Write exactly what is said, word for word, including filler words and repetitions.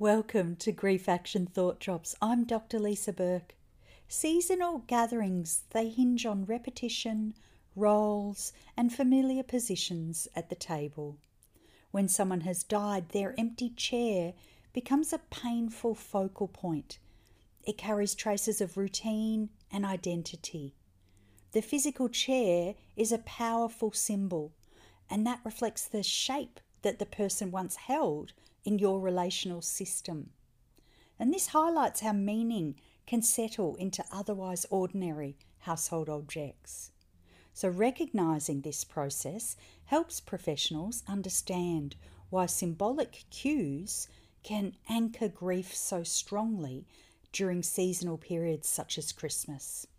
Welcome to Grief Action Thought Drops. I'm Doctor Lisa Burke. Seasonal gatherings, they hinge on repetition, roles and familiar positions at the table. When someone has died, their empty chair becomes a painful focal point. It carries traces of routine and identity. The physical chair is a powerful symbol, and that reflects the shape that the person once held in your relational system. And this highlights how meaning can settle into otherwise ordinary household objects. So recognizing this process helps professionals understand why symbolic cues can anchor grief so strongly during seasonal periods such as Christmas.